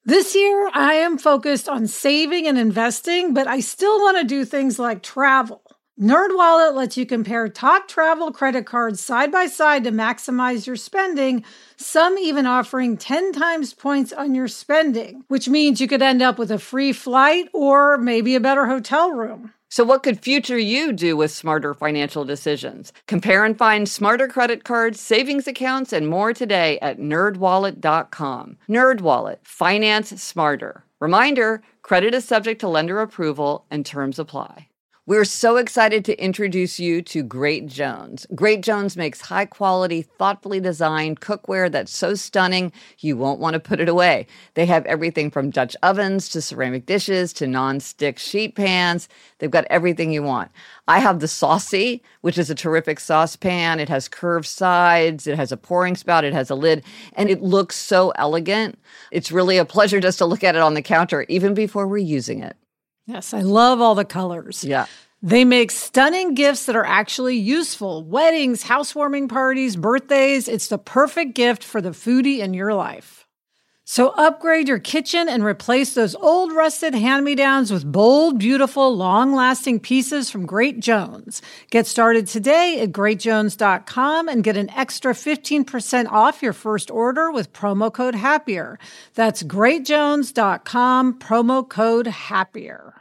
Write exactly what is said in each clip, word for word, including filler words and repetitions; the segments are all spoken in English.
This year, I am focused on saving and investing, but I still want to do things like travel. NerdWallet lets you compare top travel credit cards side by side to maximize your spending, some even offering ten times points on your spending, which means you could end up with a free flight or maybe a better hotel room. So what could future you do with smarter financial decisions? Compare and find smarter credit cards, savings accounts, and more today at nerd wallet dot com. NerdWallet, finance smarter. Reminder, credit is subject to lender approval and terms apply. We're so excited to introduce you to Great Jones. Great Jones makes high-quality, thoughtfully designed cookware that's so stunning you won't want to put it away. They have everything from Dutch ovens to ceramic dishes to non-stick sheet pans. They've got everything you want. I have the Saucy, which is a terrific saucepan. It has curved sides. It has a pouring spout. It has a lid. And it looks so elegant. It's really a pleasure just to look at it on the counter, even before we're using it. Yes, I love all the colors. Yeah. They make stunning gifts that are actually useful. Weddings, housewarming parties, birthdays. It's the perfect gift for the foodie in your life. So upgrade your kitchen and replace those old rusted hand-me-downs with bold, beautiful, long-lasting pieces from Great Jones. Get started today at great jones dot com and get an extra fifteen percent off your first order with promo code HAPPIER. That's great jones dot com, promo code HAPPIER.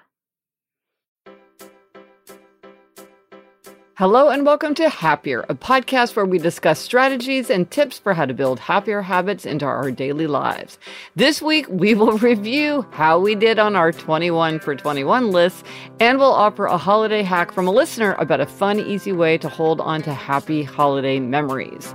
Hello and welcome to Happier, a podcast where we discuss strategies and tips for how to build happier habits into our daily lives. This week, we will review how we did on our twenty-one for twenty-one list, and we'll offer a holiday hack from a listener about a fun, easy way to hold on to happy holiday memories.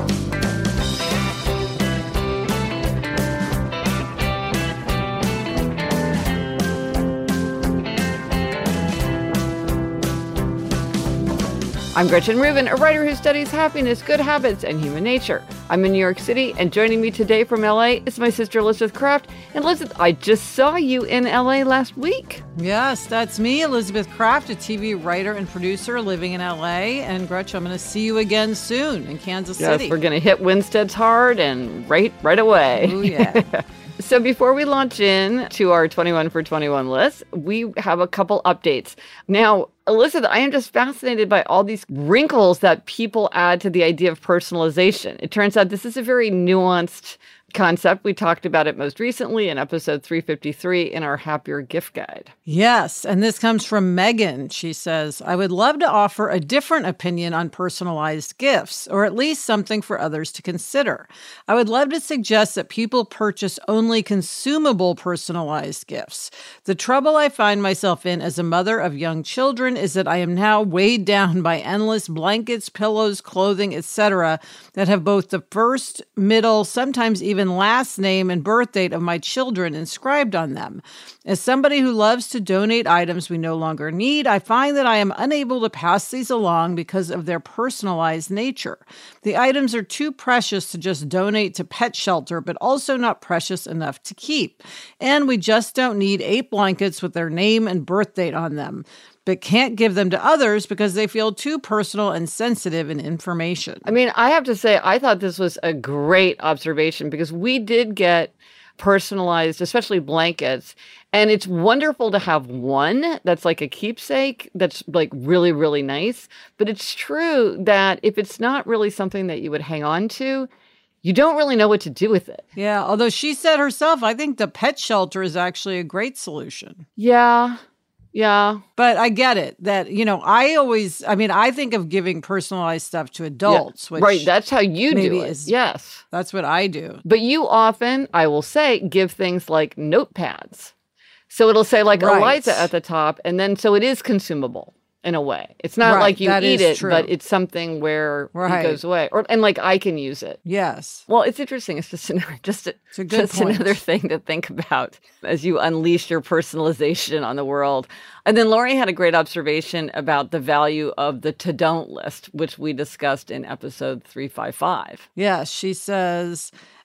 I'm Gretchen Rubin, a writer who studies happiness, good habits, and human nature. I'm in New York City, and joining me today from L A is my sister Elizabeth Kraft. And Elizabeth, I just saw you in L A last week. Yes, that's me, Elizabeth Kraft, a T V writer and producer living in L A. And Gretchen, I'm going to see you again soon in Kansas Yes, City. We're going to hit Winstead's hard and right, right away. Oh, yeah. So before we launch in to our twenty-one for twenty-one list, we have a couple updates. Now, Elizabeth, I am just fascinated by all these wrinkles that people add to the idea of personalization. It turns out this is a very nuanced concept. We talked about it most recently in episode three fifty-three in our Happier Gift Guide. Yes, and this comes from Megan. She says, I would love to offer a different opinion on personalized gifts, or at least something for others to consider. I would love to suggest that people purchase only consumable personalized gifts. The trouble I find myself in as a mother of young children is that I am now weighed down by endless blankets, pillows, clothing, et cetera that have both the first, middle, sometimes even last name and birth date of my children inscribed on them. As somebody who loves to donate items we no longer need, I find that I am unable to pass these along because of their personalized nature. The items are too precious to just donate to pet shelter, but also not precious enough to keep. And we just don't need eight blankets with their name and birth date on them, but can't give them to others because they feel too personal and sensitive in information. I mean, I have to say, I thought this was a great observation because we did get personalized, especially blankets. And it's wonderful to have one that's like a keepsake that's like really, really nice. But it's true that if it's not really something that you would hang on to, you don't really know what to do with it. Yeah, although she said herself, I think the pet shelter is actually a great solution. Yeah. Yeah. But I get it that, you know, I always, I mean, I think of giving personalized stuff to adults. Yeah. Which right. That's how you do it. Is, yes. That's what I do. But you often, I will say, give things like notepads. So it'll say like right. Eliza at the top. And then so it is consumable in a way. It's not right. like you that eat it, true. But it's something where right. it goes away. Or and like I can use it. Yes. Well, it's interesting. It's just another, just, a, it's a good just point. another thing to think about as you unleash your personalization on the world. And then Lori had a great observation about the value of the to-don't list, which we discussed in episode three fifty-five. Yes, she says,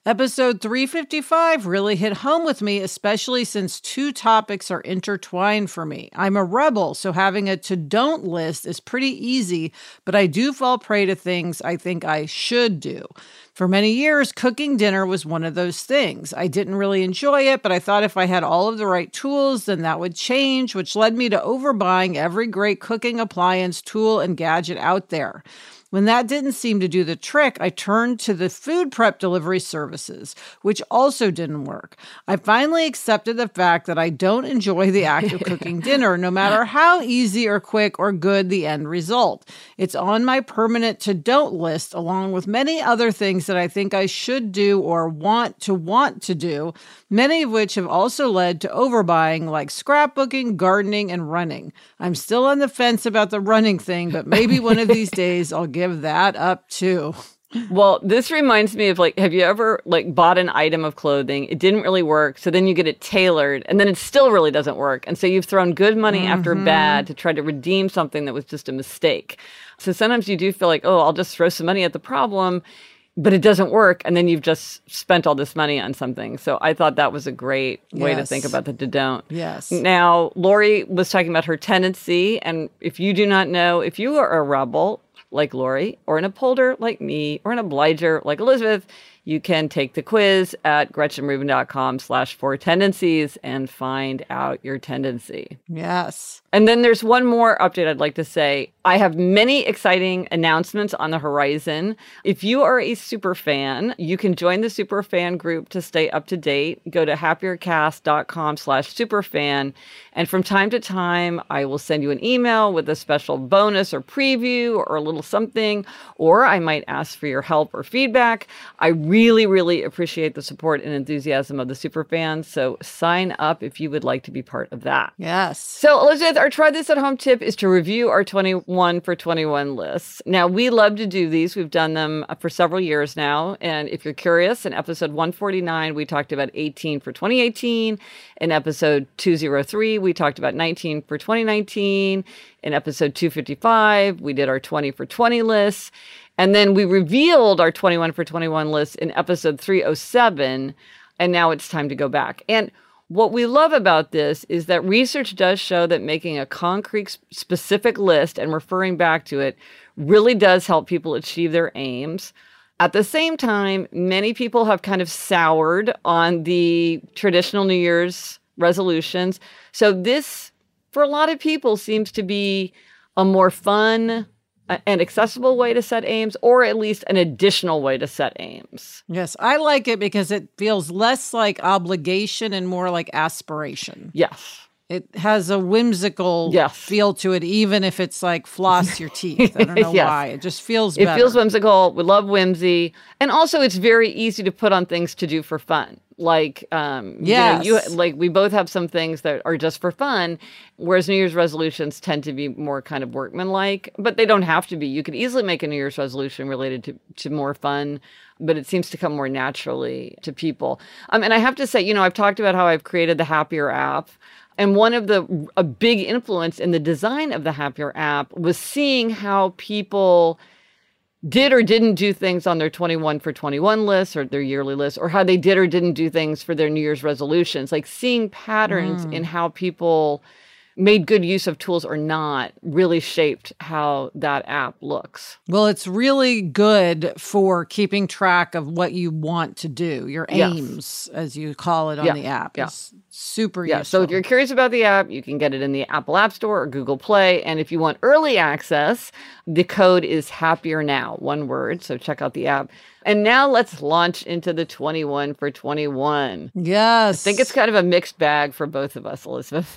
Episode three fifty-five really hit home with me, especially since two topics are intertwined for me. I'm a rebel, so having a to-don't list is pretty easy, but I do fall prey to things I think I should do. For many years, cooking dinner was one of those things. I didn't really enjoy it, but I thought if I had all of the right tools, then that would change, which led me to overbuying every great cooking appliance, tool, and gadget out there. When that didn't seem to do the trick, I turned to the food prep delivery services, which also didn't work. I finally accepted the fact that I don't enjoy the act of cooking dinner, no matter how easy or quick or good the end result. It's on my permanent to-don't list, along with many other things that I think I should do or want to want to do, many of which have also led to overbuying, like scrapbooking, gardening, and running. I'm still on the fence about the running thing, but maybe one of these days I'll give that up too. Well, this reminds me of like, have you ever like bought an item of clothing? It didn't really work. So then you get it tailored and then it still really doesn't work. And so you've thrown good money mm-hmm. after bad to try to redeem something that was just a mistake. So sometimes you do feel like, oh, I'll just throw some money at the problem, but it doesn't work. And then you've just spent all this money on something. So I thought that was a great way yes. to think about the to don't. Yes. Now, Lori was talking about her tendency. And if you do not know, if you are a rebel, like Lori, or an upholder like me, or an obliger like Elizabeth, you can take the quiz at gretchenrubin.com slash four tendencies and find out your tendency. Yes. And then there's one more update I'd like to say. I have many exciting announcements on the horizon. If you are a super fan, you can join the super fan group to stay up to date. Go to happiercast.com slash superfan. And from time to time, I will send you an email with a special bonus or preview or a little something, or I might ask for your help or feedback. I really, really appreciate the support and enthusiasm of the super fans. So sign up if you would like to be part of that. Yes. So Elizabeth, our try this at home tip is to review our twenty-one for twenty-one lists. Now, we love to do these. We've done them for several years now. And if you're curious, in episode one forty-nine, we talked about eighteen for twenty eighteen. In episode two oh three, we talked about nineteen for twenty nineteen. In episode two fifty-five, we did our twenty for twenty lists. And then we revealed our twenty-one for twenty-one list in episode three oh seven. And now it's time to go back. And what we love about this is that research does show that making a concrete specific list and referring back to it really does help people achieve their aims. At the same time, many people have kind of soured on the traditional New Year's resolutions. So this, for a lot of people, seems to be a more fun an accessible way to set aims, or at least an additional way to set aims. Yes, I like it because it feels less like obligation and more like aspiration. Yes. It has a whimsical yes. feel to it, even if it's like floss your teeth. I don't know yes. why. It just feels it better. It feels whimsical. We love whimsy. And also it's very easy to put on things to do for fun. Like, um, yes. you know, you, like we both have some things that are just for fun, whereas New Year's resolutions tend to be more kind of workmanlike, but they don't have to be. You could easily make a New Year's resolution related to, to more fun, but it seems to come more naturally to people. Um, and I have to say, you know, I've talked about how I've created the Happier app. And one of the, a big influence in the design of the Happier app was seeing how people did or didn't do things on their twenty-one for twenty-one list or their yearly list, or how they did or didn't do things for their New Year's resolutions. Like seeing patterns mm. in how people made good use of tools or not really shaped how that app looks. Well, it's really good for keeping track of what you want to do, your aims, yes. as you call it on yeah. the app. Yeah. It's super yeah. useful. So if you're curious about the app, you can get it in the Apple App Store or Google Play. And if you want early access, the code is Happier Now, one word. So check out the app. And now let's launch into the twenty-one for twenty-one. Yes. I think it's kind of a mixed bag for both of us, Elizabeth.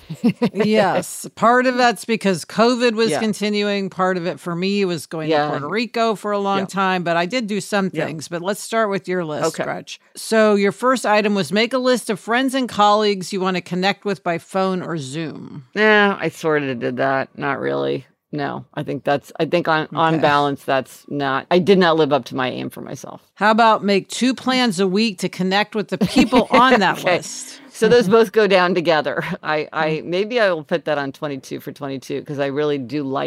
Yes. Part of that's because COVID was yeah. continuing. Part of it for me was going yeah. to Puerto Rico for a long yeah. time, but I did do some yeah. things. But let's start with your list, okay. Gretch. So your first item was make a list of friends and colleagues you want to connect with by phone or Zoom. Yeah, I sort of did that. Not really. No, I think that's, I think on, okay. on balance, that's not, I did not live up to my aim for myself. How about make two plans a week to connect with the people on that okay. list? So those both go down together. I, I, maybe I will put that on twenty-two for twenty-two because I really do like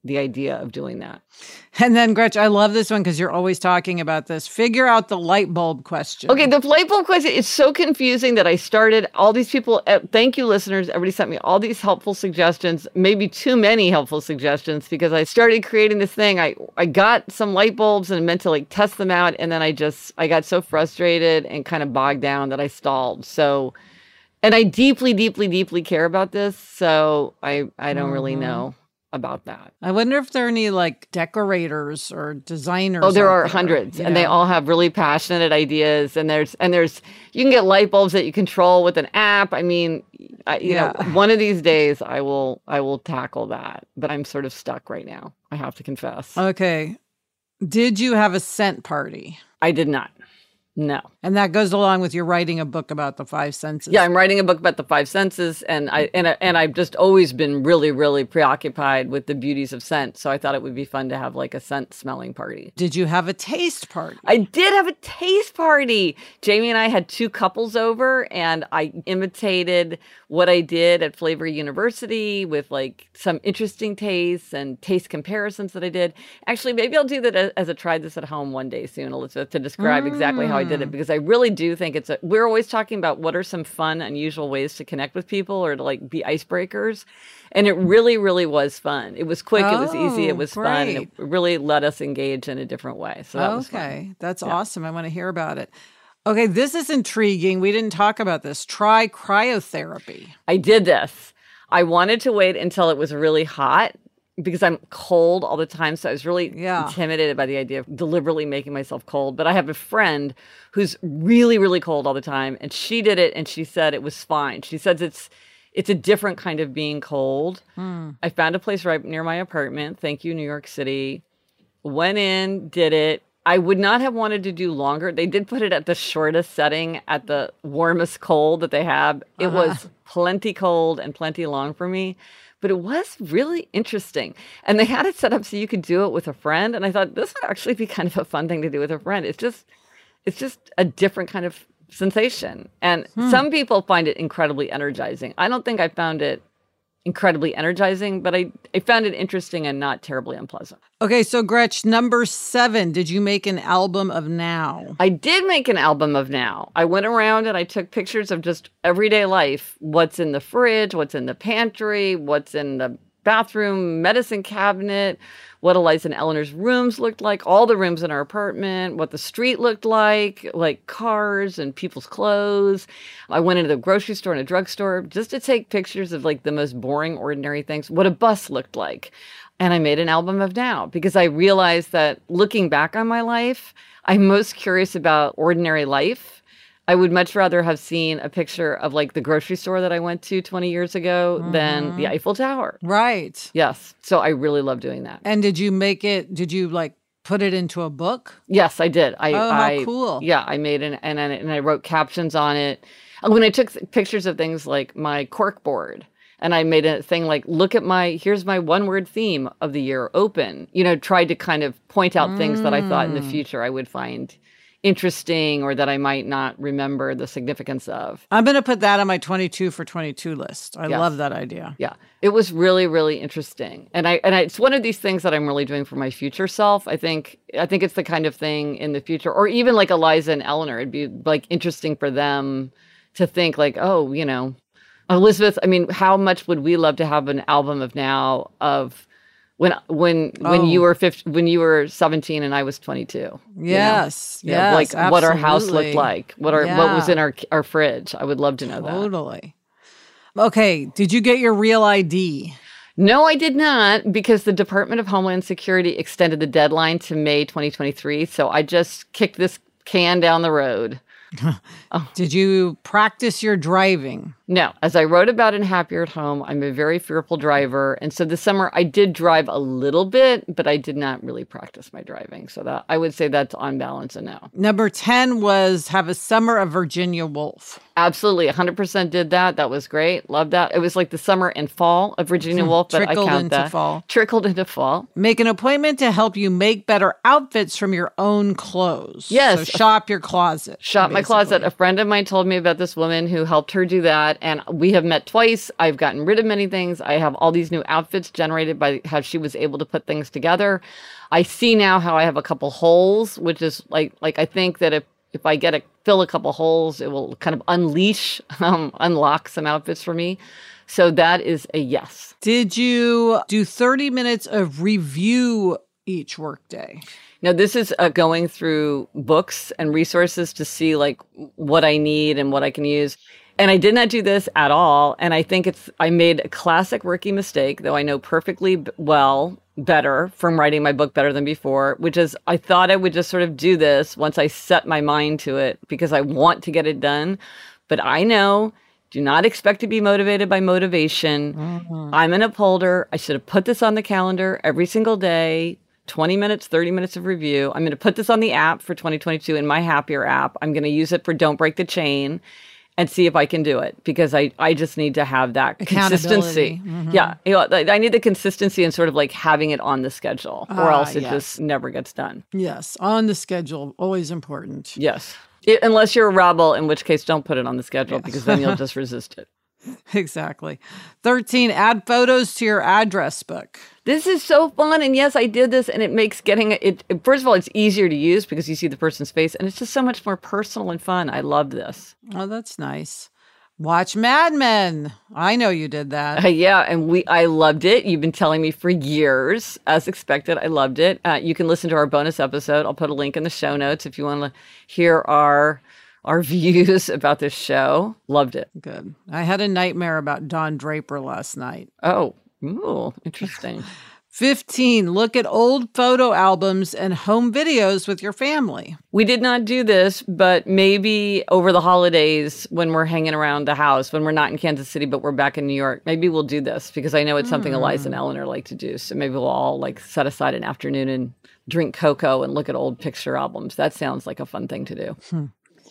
the idea of doing that. And then, Gretch, I love this one because you're always talking about this. Figure out the light bulb question. Okay, the light bulb question is so confusing that I started all these people. Uh, thank you, listeners. Everybody sent me all these helpful suggestions, maybe too many helpful suggestions, because I started creating this thing. I, I got some light bulbs and meant to like test them out. And then I just, I got so frustrated and kind of bogged down that I stalled. So, and I deeply, deeply, deeply care about this. So I, I don't mm-hmm. really know about that. I wonder if there are any like decorators or designers. Oh, there are there, hundreds, yeah. and they all have really passionate ideas. And there's and there's you can get light bulbs that you control with an app. I mean, I, you yeah. know, one of these days I will I will tackle that. But I'm sort of stuck right now. I have to confess. Okay, did you have a scent party? I did not. No. And that goes along with your writing a book about the five senses. Yeah, I'm writing a book about the five senses, and I and I, and I've just always been really, really preoccupied with the beauties of scent. So I thought it would be fun to have like a scent smelling party. Did you have a taste party? I did have a taste party. Jamie and I had two couples over, and I imitated what I did at Flavor University with like some interesting tastes and taste comparisons that I did. Actually, maybe I'll do that as, as a try this at home one day soon, Elizabeth, to describe mm. exactly how I did it, because I really do think it's a, we're always talking about what are some fun, unusual ways to connect with people or to like be icebreakers. And it really, really was fun. It was quick. Oh, it was easy. It was great. fun. And it really let us engage in a different way. So that okay. was fun. That's yeah. awesome. I want to hear about it. Okay. This is intriguing. We didn't talk about this. Try cryotherapy. I did this. I wanted to wait until it was really hot, because I'm cold all the time. So I was really yeah. intimidated by the idea of deliberately making myself cold. But I have a friend who's really, really cold all the time. And she did it, and she said it was fine. She says it's it's a different kind of being cold. Mm. I found a place right near my apartment. Thank you, New York City. Went in, did it. I would not have wanted to do longer. They did put it at the shortest setting, at the warmest cold that they have. It uh-huh. was plenty cold and plenty long for me. But it was really interesting. And they had it set up so you could do it with a friend. And I thought this would actually be kind of a fun thing to do with a friend. It's just it's just a different kind of sensation. And hmm. some people find it incredibly energizing. I don't think I found it incredibly energizing, but I, I found it interesting and not terribly unpleasant. Okay, so Gretch, number seven, did you make an album of now? I did make an album of now. I went around and I took pictures of just everyday life. What's in the fridge, what's in the pantry, what's in the bathroom medicine cabinet, what Eliza and Eleanor's rooms looked like, all the rooms in our apartment, what the street looked like, like cars and people's clothes. I went into the grocery store and a drugstore just to take pictures of like the most boring, ordinary things, what a bus looked like. And I made an album of now because I realized that looking back on my life, I'm most curious about ordinary life. I would much rather have seen a picture of like the grocery store that I went to twenty years ago mm-hmm. than the Eiffel Tower. Right. Yes. So I really love doing that. And did you make it, did you like put it into a book? Yes, I did. I, oh, how I, cool. Yeah, I made it and, and, and I wrote captions on it. When I took th- pictures of things like my cork board, and I made a thing like, look at my, here's my one word theme of the year, open, you know, tried to kind of point out mm. things that I thought in the future I would find interesting or that I might not remember the significance of. I'm going to put that on my twenty-two for twenty-two list. I yes. love that idea. Yeah. It was really, really interesting. And I and I, it's one of these things that I'm really doing for my future self. I think I think it's the kind of thing in the future, or even like Eliza and Eleanor, it'd be like interesting for them to think like, oh, you know, Elizabeth, I mean, how much would we love to have an album of now of when when oh. when you were fifteen, when you were seventeen and I was twenty-two. Yes, you know? yes, you know, like absolutely. What our house looked like, what our yeah. what was in our our fridge. I would love to know totally. that. Totally. Okay, did you get your real I D? No, I did not, because the Department of Homeland Security extended the deadline to May twenty twenty-three. So I just kicked this can down the road. Oh. Did you practice your driving? No. As I wrote about in Happier at Home, I'm a very fearful driver. And so this summer I did drive a little bit, but I did not really practice my driving. So that I would say that's on balance a no. Number ten was have a summer of Virginia Woolf. Absolutely. one hundred percent did that. That was great. Loved that. It was like the summer and fall of Virginia Woolf, but I count into that. Fall. Trickled into fall. Make an appointment to help you make better outfits from your own clothes. Yes. So shop your closet. Shop basically. my closet. A friend of mine told me about this woman who helped her do that. And we have met twice. I've gotten rid of many things. I have all these new outfits generated by how she was able to put things together. I see now how I have a couple holes, which is like, like I think that if, if I get a fill a couple holes, it will kind of unleash, um, unlock some outfits for me. So that is a yes. Did you do thirty minutes of review each workday? Now, this is uh, going through books and resources to see like what I need and what I can use. And I did not do this at all. And I think it's, I made a classic rookie mistake, though I know perfectly b- well better from writing my book better than before, which is I thought I would just sort of do this once I set my mind to it because I want to get it done. But I know, do not expect to be motivated by motivation. Mm-hmm. I'm an upholder. I should have put this on the calendar every single day. twenty minutes, thirty minutes of review. I'm going to put this on the app for twenty twenty-two in my Happier app. I'm going to use it for Don't Break the Chain and see if I can do it because I, I just need to have that consistency. Mm-hmm. Yeah. You know, I need the consistency and sort of like having it on the schedule or uh, else it yes. just never gets done. Yes. On the schedule. Always important. Yes. It, unless you're a rebel, in which case don't put it on the schedule yes. because then you'll just resist it. Exactly. thirteen, add photos to your address book. This is so fun. And yes, I did this and it makes getting it, it, first of all, it's easier to use because you see the person's face and it's just so much more personal and fun. I love this. Oh, that's nice. Watch Mad Men. I know you did that. Uh, yeah. And we, I loved it. You've been telling me for years, as expected. I loved it. Uh, you can listen to our bonus episode. I'll put a link in the show notes if you want to hear our our views about this show. Loved it. Good. I had a nightmare about Don Draper last night. Oh, ooh, interesting. fifteen, look at old photo albums and home videos with your family. We did not do this, but maybe over the holidays when we're hanging around the house, when we're not in Kansas City, but we're back in New York, maybe we'll do this because I know it's something mm. Eliza and Eleanor like to do. So maybe we'll all like set aside an afternoon and drink cocoa and look at old picture albums. That sounds like a fun thing to do. Hmm.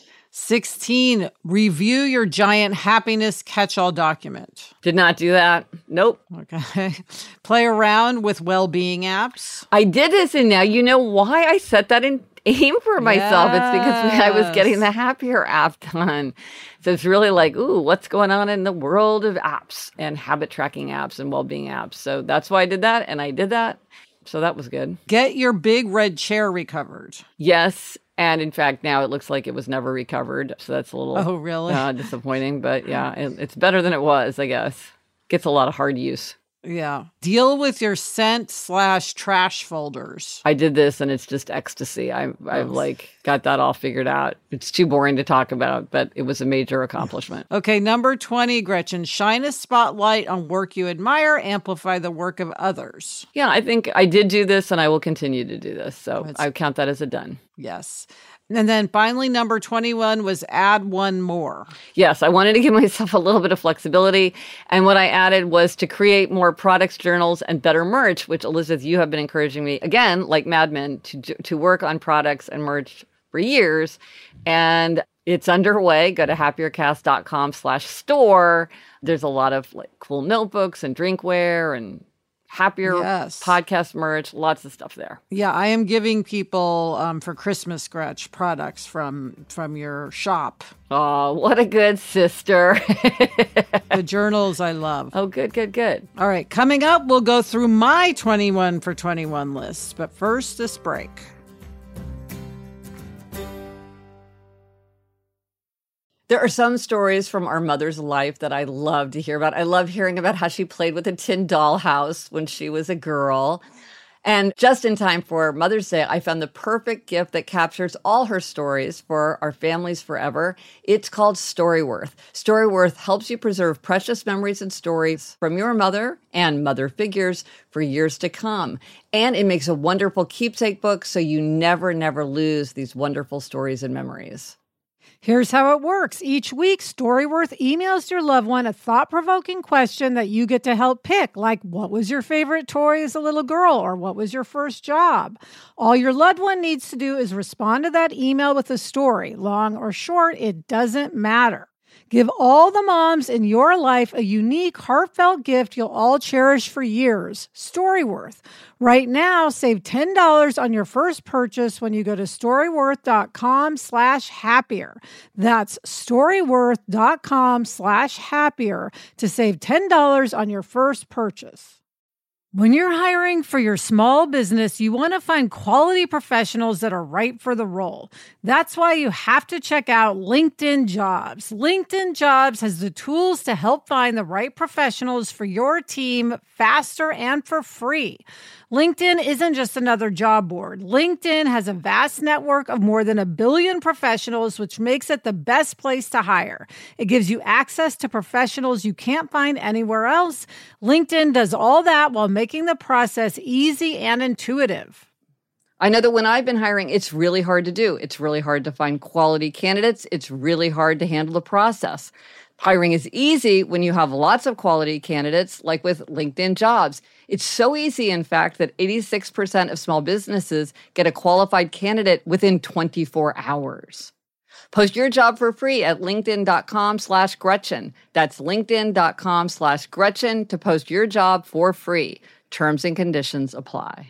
sixteen, review your giant happiness catch-all document. Did not do that. Nope. Okay. Play around with well-being apps. I did this, and now you know why I set that in aim for myself. Yes. It's because I was getting the Happier app done. So it's really like, ooh, what's going on in the world of apps and habit tracking apps and well-being apps. So that's why I did that, and I did that. So that was good. Get your big red chair recovered. Yes. And in fact, now it looks like it was never recovered. So that's a little oh, really? uh, disappointing. But yeah, it, it's better than it was, I guess. Gets a lot of hard use. Yeah. Deal with your scent slash trash folders. I did this and it's just ecstasy. I, I've like got that all figured out. It's too boring to talk about, but it was a major accomplishment. Okay. Number twenty, Gretchen, shine a spotlight on work you admire, amplify the work of others. Yeah, I think I did do this and I will continue to do this. So That's, I count that as a done. Yes. And then finally, number twenty-one was add one more. Yes, I wanted to give myself a little bit of flexibility. And what I added was to create more products, journals, and better merch, which, Elizabeth, you have been encouraging me, again, like Mad Men, to, to work on products and merch for years. And it's underway. Go to happiercast.com slash store. There's a lot of like cool notebooks and drinkware and Happier yes. podcast merch, lots of stuff there. Yeah, I am giving people um, for Christmas scratch products from from your shop. Oh, what a good sister. The journals I love. Oh, good, good, good. All right, coming up, we'll go through my twenty-one for twenty-one list. But first, this break. There are some stories from our mother's life that I love to hear about. I love hearing about how she played with a tin dollhouse when she was a girl. And just in time for Mother's Day, I found the perfect gift that captures all her stories for our families forever. It's called Storyworth. Storyworth helps you preserve precious memories and stories from your mother and mother figures for years to come. And it makes a wonderful keepsake book so you never, never lose these wonderful stories and memories. Here's how it works. Each week, Storyworth emails your loved one a thought-provoking question that you get to help pick, like what was your favorite toy as a little girl, or what was your first job? All your loved one needs to do is respond to that email with a story. Long or short, it doesn't matter. Give all the moms in your life a unique, heartfelt gift you'll all cherish for years. Storyworth. Right now, save ten dollars on your first purchase when you go to storyworth.com slash happier. That's storyworth.com slash happier to save ten dollars on your first purchase. When you're hiring for your small business, you want to find quality professionals that are right for the role. That's why you have to check out LinkedIn Jobs. LinkedIn Jobs has the tools to help find the right professionals for your team faster and for free. LinkedIn isn't just another job board. LinkedIn has a vast network of more than a billion professionals, which makes it the best place to hire. It gives you access to professionals you can't find anywhere else. LinkedIn does all that while making the process easy and intuitive. I know that when I've been hiring, it's really hard to do. It's really hard to find quality candidates. It's really hard to handle the process. Hiring is easy when you have lots of quality candidates, like with LinkedIn Jobs. It's so easy, in fact, that eighty-six percent of small businesses get a qualified candidate within twenty-four hours. Post your job for free at linkedin.com slash Gretchen. That's linkedin.com slash Gretchen to post your job for free. Terms and conditions apply.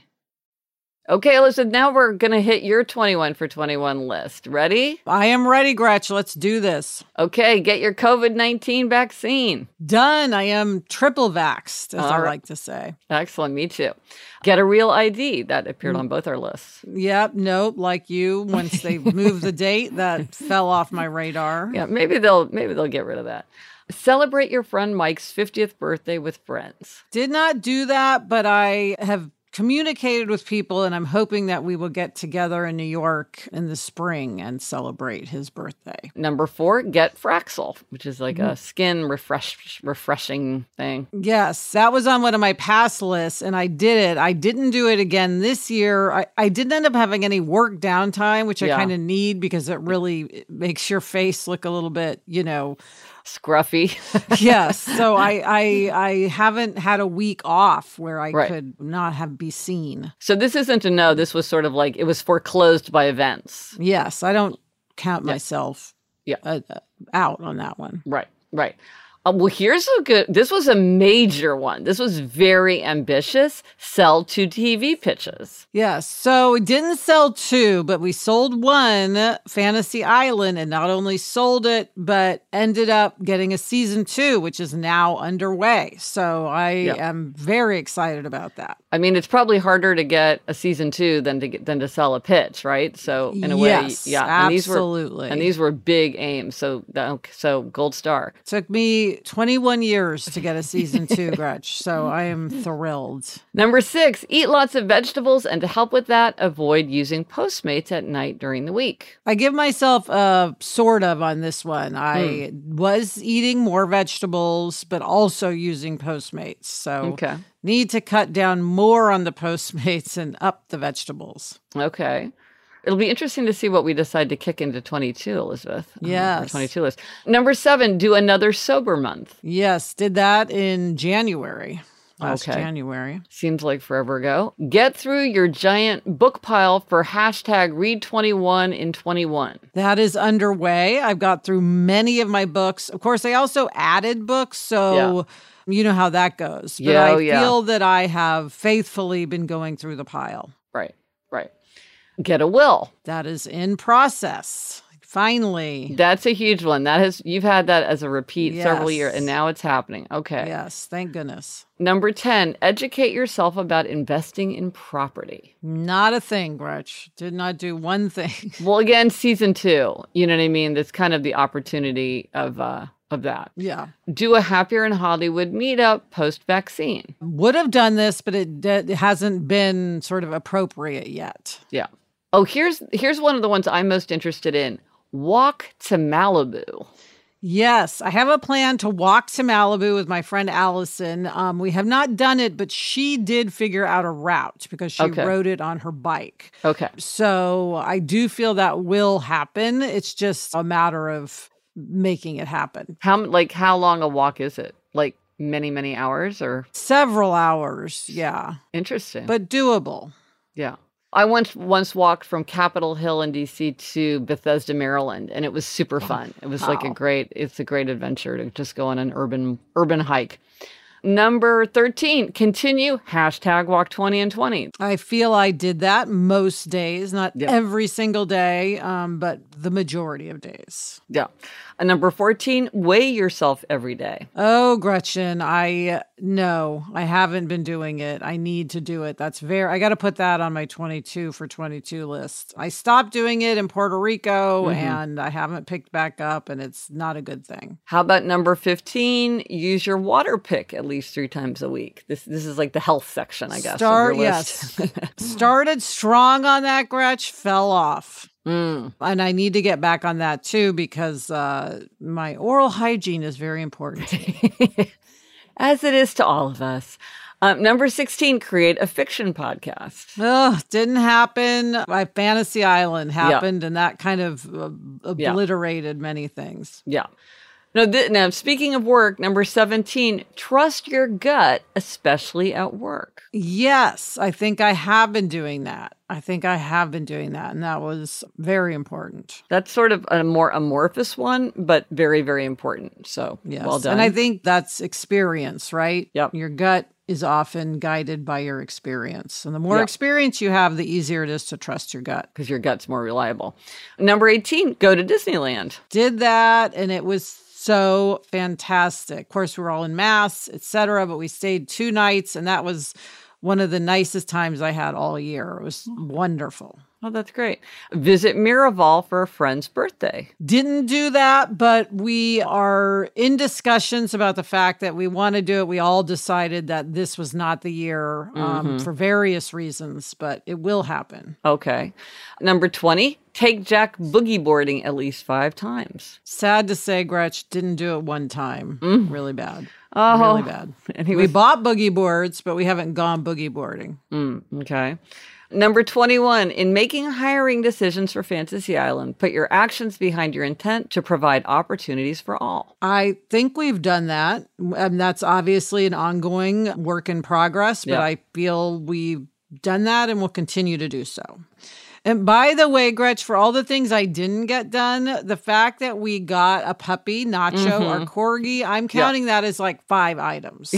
Okay, Elizabeth, now we're going to hit your twenty-one for twenty-one list. Ready? I am ready, Gretch. Let's do this. Okay, get your covid nineteen vaccine. Done. I am triple vaxxed, as All I right. like to say. Excellent, me too. Get a real I D. That appeared Mm. on both our lists. Yep. Nope. Like you, once they moved the date, that fell off my radar. Yeah, maybe they'll maybe they'll get rid of that. Celebrate your friend Mike's fiftieth birthday with friends. Did not do that, but I have communicated with people, and I'm hoping that we will get together in New York in the spring and celebrate his birthday. Number four, get Fraxel, which is like a skin refresh refreshing thing. Yes, that was on one of my past lists, and I did it. I didn't do it again this year. I, I didn't end up having any work downtime, which I Yeah. kind of need because it really makes your face look a little bit, you know, Scruffy. yes. So I, I I haven't had a week off where I Right. could not have be seen. So this isn't a no. This was sort of like it was foreclosed by events. Yes, I don't count Yeah. myself Yeah. uh, uh, out on that one. Right, right. Uh, well, here's a good, this was a major one. This was very ambitious. Sell two T V pitches. Yes. So we didn't sell two, but we sold one, Fantasy Island, and not only sold it, but ended up getting a season two, which is now underway. So I Yeah. am very excited about that. I mean, it's probably harder to get a season two than to get, than to sell a pitch, right? So in a Yes, way, yeah. And these were, absolutely. and these were big aims. So, that- so gold star. Took me twenty-one years to get a season two, Gretch. So I am thrilled. Number six, eat lots of vegetables. And to help with that, avoid using Postmates at night during the week. I give myself a sort of on this one. I Hmm. was eating more vegetables, but also using Postmates. So Okay. need to cut down more on the Postmates and up the vegetables. Okay. It'll be interesting to see what we decide to kick into twenty-two, Elizabeth. um, our Yes. twenty-two list. Number seven, do another sober month. Yes, did that in January. Last Okay. January. Seems like forever ago. Get through your giant book pile for hashtag read twenty-one in twenty-one. That is underway. I've got through many of my books. Of course, I also added books, so you know how that goes. But Yeah, I oh, yeah. feel that I have faithfully been going through the pile. Right, right. Get a will. That is in process. Finally. That's a huge one. That has you've had that as a repeat several Yes. years, and now it's happening. Okay. Yes, thank goodness. Number ten, educate yourself about investing in property. Not a thing, Gretch. Did not do one thing. Well, again, season two. You know what I mean? That's kind of the opportunity of uh of that. Yeah. Do a Happier in Hollywood meetup post-vaccine. Would have done this, but it, d- it hasn't been sort of appropriate yet. Yeah. Oh, here's here's one of the ones I'm most interested in. Walk to Malibu. Yes, I have a plan to walk to Malibu with my friend Allison. Um, we have not done it, but she did figure out a route because she Okay. rode it on her bike. Okay. So I do feel that will happen. It's just a matter of making it happen. How like how long a walk is it? Like many many hours or Several hours, yeah, interesting. but doable. yeah. I once once walked from Capitol Hill in D C to Bethesda, Maryland, and it was super fun. It was Wow. like a great, it's a great adventure to just go on an urban urban hike. Number thirteen, continue hashtag walk twenty and twenty. I feel I did that most days, not Yeah. every single day, um, but the majority of days. Yeah. And number fourteen, weigh yourself every day. Oh, Gretchen, I no, I haven't been doing it. I need to do it. That's very, I got to put that on my twenty-two for twenty-two list. I stopped doing it in Puerto Rico Mm-hmm. and I haven't picked back up, and it's not a good thing. How about number fifteen, use your water pick at least three times a week. This this is like the health section, I guess. Start, of your list. yes. Started strong on that, Gretch, fell off. Mm. And I need to get back on that too, because uh, my oral hygiene is very important. As it is to all of us. Um, number sixteen, create a fiction podcast. Oh, didn't happen. My Fantasy Island happened, and that kind of uh, Yeah. obliterated many things. Yeah. No, th- now, speaking of work, number seventeen, trust your gut, especially at work. Yes, I think I have been doing that. I think I have been doing that, and that was very important. That's sort of a more amorphous one, but very, very important. So, Yes. well done. And I think that's experience, right? Yep. Your gut is often guided by your experience. And the more Yep. experience you have, the easier it is to trust your gut. Because your gut's more reliable. Number eighteen, go to Disneyland. Did that, and it was so fantastic. Of course, we were all in mass, et cetera, but we stayed two nights, and that was one of the nicest times I had all year. It was wonderful. Oh, that's great. Visit Miraval for a friend's birthday. Didn't do that, but we are in discussions about the fact that we want to do it. We all decided that this was not the year um, for various reasons, but it will happen. Okay. Number twenty, take Jack boogie boarding at least five times. Sad to say, Gretch didn't do it one time. Really bad. Oh, Really bad. And he We was, bought boogie boards, but we haven't gone boogie boarding. Mm, okay. Number twenty-one, in making hiring decisions for Fantasy Island, put your actions behind your intent to provide opportunities for all. I think we've done that. And that's obviously an ongoing work in progress, but Yeah. I feel we've done that and will continue to do so. And by the way, Gretch, for all the things I didn't get done, the fact that we got a puppy, Nacho, our corgi, I'm counting that as like five items.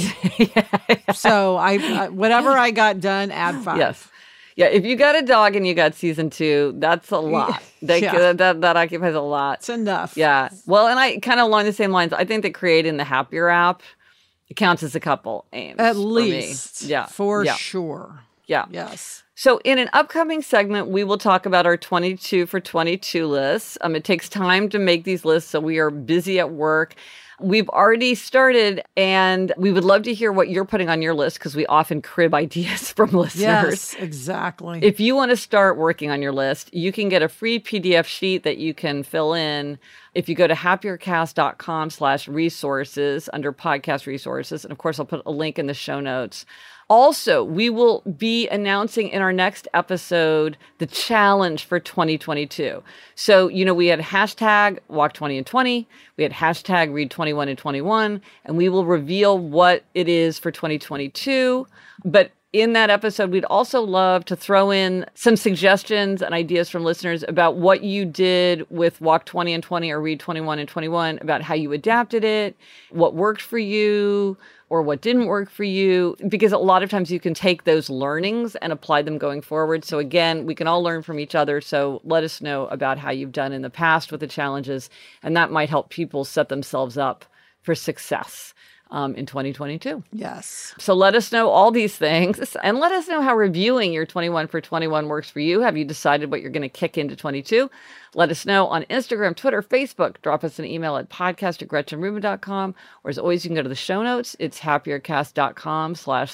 So I, I whatever I got done, add five. Yes. Yeah, if you got a dog and you got season two, that's a lot. That, Yeah. that, that occupies a lot. It's enough. Yeah. Well, and I kind of along the same lines, I think that creating the Happier app it counts as a couple aims. At for least. me. Yeah. For yeah. sure. Yeah. Yes. So in an upcoming segment, we will talk about our twenty-two for twenty-two lists. Um, it takes time to make these lists, so we are busy at work. We've already started, and we would love to hear what you're putting on your list because we often crib ideas from listeners. Yes, exactly. If you want to start working on your list, you can get a free P D F sheet that you can fill in if you go to happiercast.com slash resources under podcast resources. And of course, I'll put a link in the show notes. Also, we will be announcing in our next episode the challenge for twenty twenty-two. So, you know, we had hashtag walk twenty and twenty, we had hashtag read twenty-one and twenty-one, and we will reveal what it is for twenty twenty-two. But in that episode, we'd also love to throw in some suggestions and ideas from listeners about what you did with Walk twenty and twenty or Read twenty-one and twenty-one, about how you adapted it, what worked for you, or what didn't work for you, because a lot of times you can take those learnings and apply them going forward. So again, we can all learn from each other. So let us know about how you've done in the past with the challenges, and that might help people set themselves up for success um, in twenty twenty-two. Yes. So let us know all these things, and let us know how reviewing your twenty-one for twenty-one works for you. Have you decided what you're going to kick into twenty-two? Let us know on Instagram, Twitter, Facebook. Drop us an email at podcast at gretchen rubin dot com. Or as always, you can go to the show notes. It's happiercast.com slash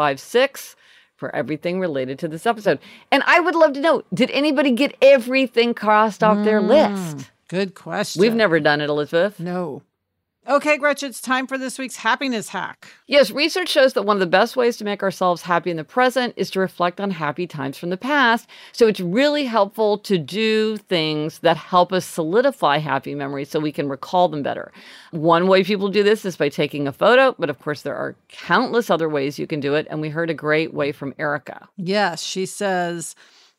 356 for everything related to this episode. And I would love to know, did anybody get everything crossed off their list? Good question. We've never done it, Elizabeth. No. Okay, Gretchen, it's time for this week's happiness hack. Yes, research shows that one of the best ways to make ourselves happy in the present is to reflect on happy times from the past. So it's really helpful to do things that help us solidify happy memories so we can recall them better. One way people do this is by taking a photo, but of course there are countless other ways you can do it. And we heard a great way from Erica. Yes, she says,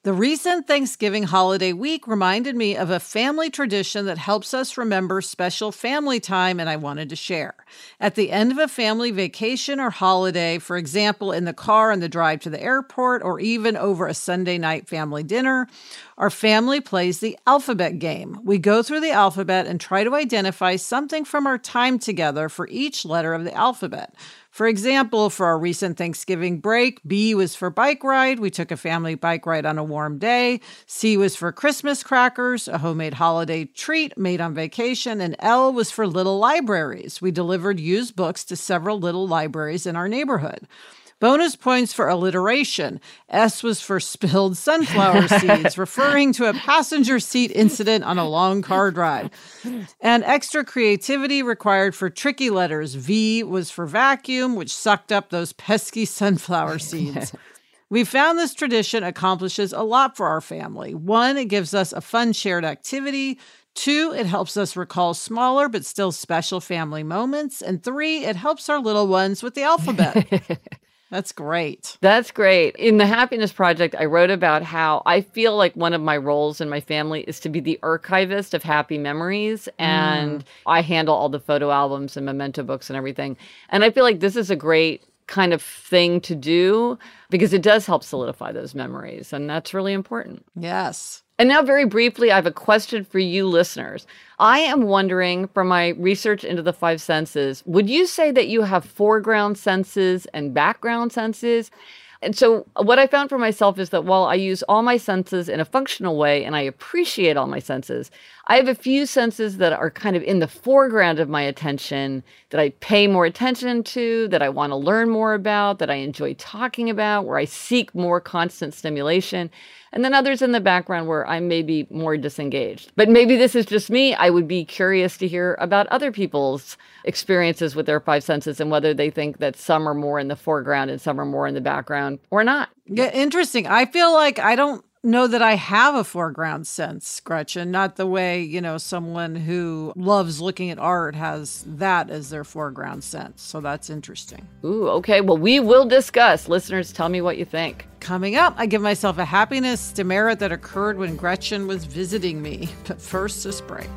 The recent Thanksgiving holiday week reminded me of a family tradition that helps us remember special family time, and I wanted to share. At the end of a family vacation or holiday, for example, in the car on the drive to the airport, or even over a Sunday night family dinner, our family plays the alphabet game. We go through the alphabet and try to identify something from our time together for each letter of the alphabet. For example, for our recent Thanksgiving break, B was for bike ride. We took a family bike ride on a warm day. C was for Christmas crackers, a homemade holiday treat made on vacation. And L was for little libraries. We delivered used books to several little libraries in our neighborhood. Bonus points for alliteration. S was for spilled sunflower seeds, referring to a passenger seat incident on a long car drive. And extra creativity required for tricky letters. V was for vacuum, which sucked up those pesky sunflower seeds. We found this tradition accomplishes a lot for our family. One, it gives us a fun shared activity. Two, it helps us recall smaller but still special family moments. And three, it helps our little ones with the alphabet. That's great. That's great. In the Happiness Project, I wrote about how I feel like one of my roles in my family is to be the archivist of happy memories. And mm. I handle all the photo albums and memento books and everything. And I feel like this is a great kind of thing to do because it does help solidify those memories. And that's really important. Yes. And now, very briefly, I have a question for you listeners. I am wondering, from my research into the five senses, would you say that you have foreground senses and background senses? And so what I found for myself is that while I use all my senses in a functional way and I appreciate all my senses, I have a few senses that are kind of in the foreground of my attention that I pay more attention to, that I want to learn more about, that I enjoy talking about, where I seek more constant stimulation. And then others in the background where I'm maybe more disengaged. But maybe this is just me. I would be curious to hear about other people's experiences with their five senses and whether they think that some are more in the foreground and some are more in the background or not. Yeah, interesting. I feel like I don't know that I have a foreground sense, Gretchen, not the way, you know, someone who loves looking at art has that as their foreground sense. So that's interesting. Ooh, okay. Well, we will discuss. Listeners, tell me what you think. Coming up, I give myself a happiness demerit that occurred when Gretchen was visiting me. But first, this break.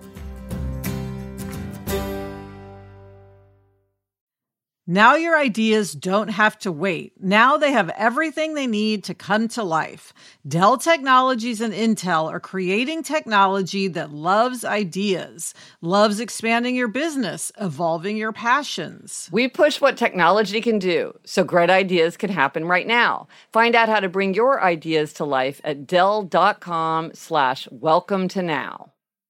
Now your ideas don't have to wait. Now they have everything they need to come to life. Dell Technologies and Intel are creating technology that loves ideas, loves expanding your business, evolving your passions. We push what technology can do, so great ideas can happen right now. Find out how to bring your ideas to life at Dell.com slash welcome to now.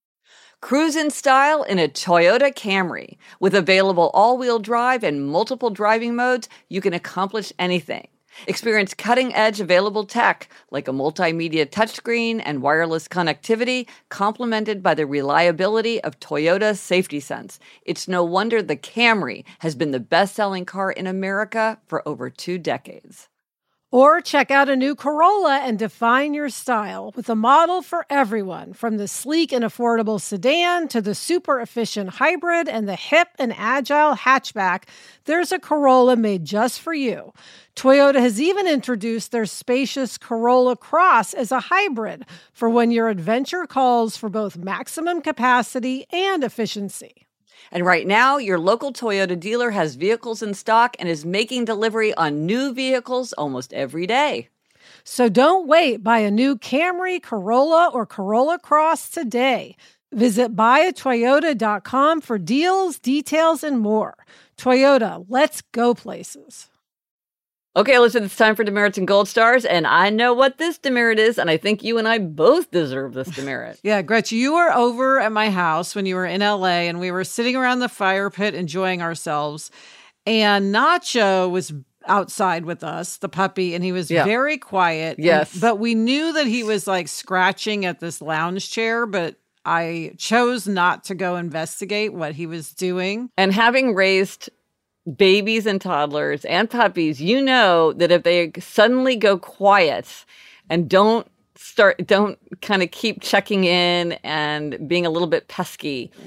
Cruise in style in a Toyota Camry. With available all-wheel drive and multiple driving modes, you can accomplish anything. Experience cutting-edge available tech like a multimedia touchscreen and wireless connectivity, complemented by the reliability of Toyota Safety Sense. It's no wonder the Camry has been the best-selling car in America for over two decades. Or check out a new Corolla and define your style with a model for everyone, from the sleek and affordable sedan to the super efficient hybrid and the hip and agile hatchback. There's a Corolla made just for you. Toyota has even introduced their spacious Corolla Cross as a hybrid for when your adventure calls for both maximum capacity and efficiency. And right now, your local Toyota dealer has vehicles in stock and is making delivery on new vehicles almost every day. So don't wait. Buy a new Camry, Corolla, or Corolla Cross today. Visit buy a toyota dot com for deals, details, and more. Toyota, let's go places. Okay, listen, it's time for demerits and gold stars, and I know what this demerit is, and I think you and I both deserve this demerit. Yeah, Gretchen, you were over at my house when you were in L A, and we were sitting around the fire pit enjoying ourselves, and Nacho was outside with us, the puppy, and he was yeah. very quiet. Yes. And, but we knew that he was like scratching at this lounge chair, but I chose not to go investigate what he was doing. And having raised babies and toddlers and puppies, you know that if they suddenly go quiet and don't start, don't kind of keep checking in and being a little bit pesky,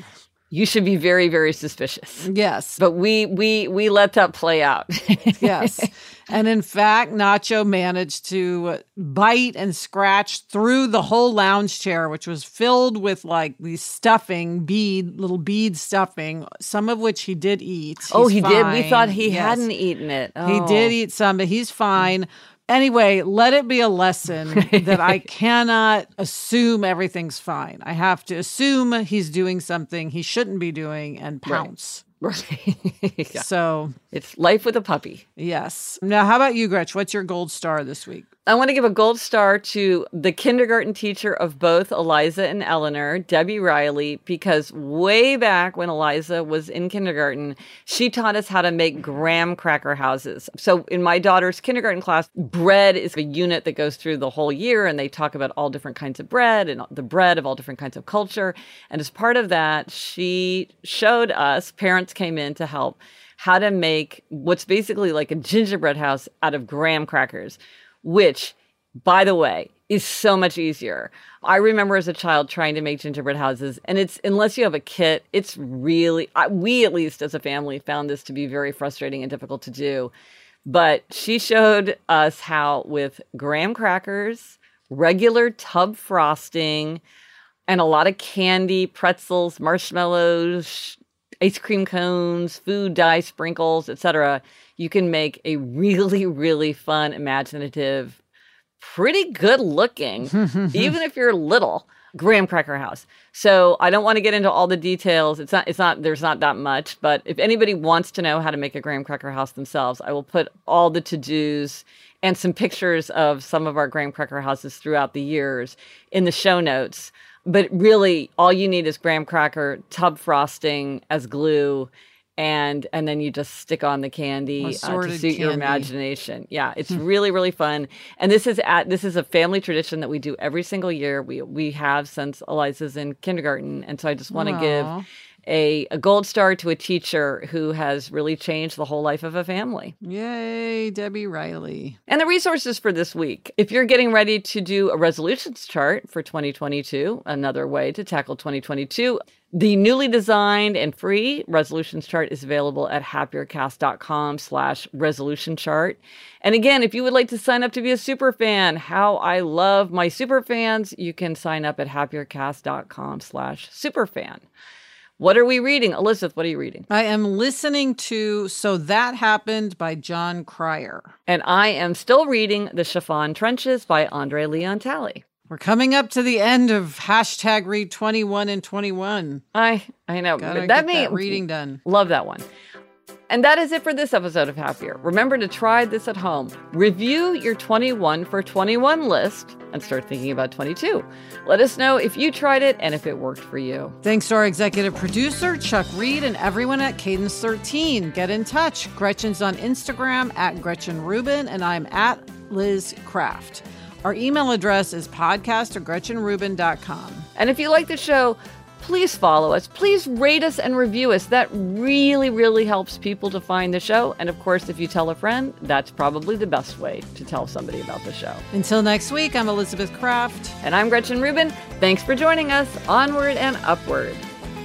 you should be very, very suspicious. Yes. But we we we let that play out. Yes. And in fact, Nacho managed to bite and scratch through the whole lounge chair, which was filled with like these stuffing, bead, little bead stuffing, some of which he did eat. He's oh, he fine. did? We thought he yes. hadn't eaten it. Oh. He did eat some, but he's fine. Anyway, let it be a lesson that I cannot assume everything's fine. I have to assume he's doing something he shouldn't be doing and pounce. Right. Right. Yeah. So it's life with a puppy. Yes. Now, how about you, Gretch? What's your gold star this week? I want to give a gold star to the kindergarten teacher of both Eliza and Eleanor, Debbie Riley, because way back when Eliza was in kindergarten, she taught us how to make graham cracker houses. So in my daughter's kindergarten class, bread is a unit that goes through the whole year, and they talk about all different kinds of bread and the bread of all different kinds of culture. And as part of that, she showed us, parents came in to help, how to make what's basically like a gingerbread house out of graham crackers, which, by the way, is so much easier. I remember as a child trying to make gingerbread houses, and it's, unless you have a kit, it's really, we at least as a family found this to be very frustrating and difficult to do. But she showed us how with graham crackers, regular tub frosting, and a lot of candy, pretzels, marshmallows, ice cream cones, food dye sprinkles, et cetera, you can make a really, really fun, imaginative, pretty good looking, even if you're little, graham cracker house. So I don't want to get into all the details. It's not, it's not, there's not that much, but if anybody wants to know how to make a graham cracker house themselves, I will put all the to-dos and some pictures of some of our graham cracker houses throughout the years in the show notes. But really, all you need is graham cracker, tub frosting as glue, and and then you just stick on the candy uh, to suit candy. your imagination. Yeah, it's really, really fun. And this is at this is a family tradition that we do every single year. We we have since Eliza's in kindergarten, and so I just want to give a, a gold star to a teacher who has really changed the whole life of a family. Yay, Debbie Riley. And the resources for this week. If you're getting ready to do a resolutions chart for twenty twenty-two, another way to tackle twenty twenty-two, the newly designed and free resolutions chart is available at happiercast.com slash resolution chart. And again, if you would like to sign up to be a super fan, how I love my super fans, you can sign up at happiercast.com slash superfan. What are we reading? Elizabeth, what are you reading? I am listening to So That Happened by John Cryer. And I am still reading The Chiffon Trenches by Andre Leon Talley. We're coming up to the end of hashtag read twenty-one and twenty-one. I I know. Gotta but that that means reading done. Love that one. And that is it for this episode of Happier. Remember to try this at home. Review your twenty-one for twenty-one list and start thinking about twenty-two. Let us know if you tried it and if it worked for you. Thanks to our executive producer, Chuck Reed, and everyone at Cadence thirteen. Get in touch. Gretchen's on Instagram at Gretchen Rubin, and I'm at Liz Craft. Our email address is podcast at gretchen rubin dot com. And if you like the show, please follow us. Please rate us and review us. That really, really helps people to find the show. And of course, if you tell a friend, that's probably the best way to tell somebody about the show. Until next week, I'm Elizabeth Craft. And I'm Gretchen Rubin. Thanks for joining us. Onward and upward.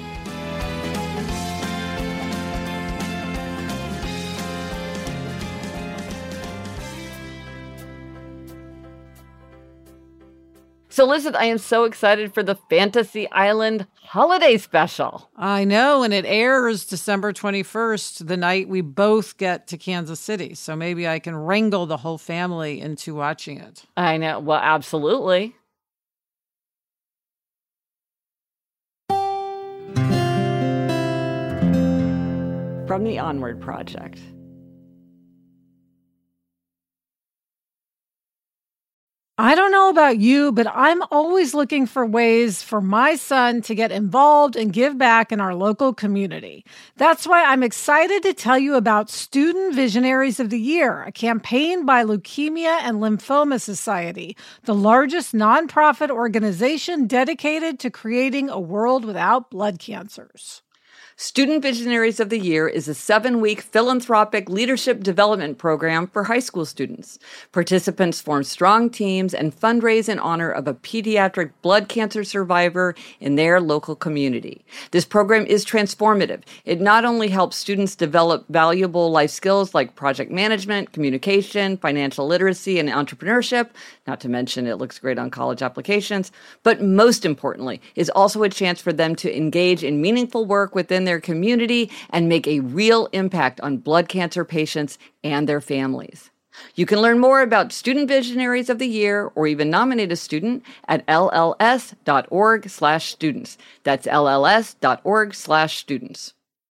So, Elizabeth, I am so excited for the Fantasy Island holiday special. I know, and it airs December twenty-first, the night we both get to Kansas City. So maybe I can wrangle the whole family into watching it. I know. Well, absolutely. From the Onward Project. I don't know about you, but I'm always looking for ways for my son to get involved and give back in our local community. That's why I'm excited to tell you about Student Visionaries of the Year, a campaign by Leukemia and Lymphoma Society, the largest nonprofit organization dedicated to creating a world without blood cancers. Student Visionaries of the Year is a seven-week philanthropic leadership development program for high school students. Participants form strong teams and fundraise in honor of a pediatric blood cancer survivor in their local community. This program is transformative. It not only helps students develop valuable life skills like project management, communication, financial literacy, and entrepreneurship, not to mention it looks great on college applications, but most importantly, is also a chance for them to engage in meaningful work within their community and make a real impact on blood cancer patients and their families. You can learn more about Student Visionaries of the Year or even nominate a student at L L S dot org slash students. That's L L S dot org slash students.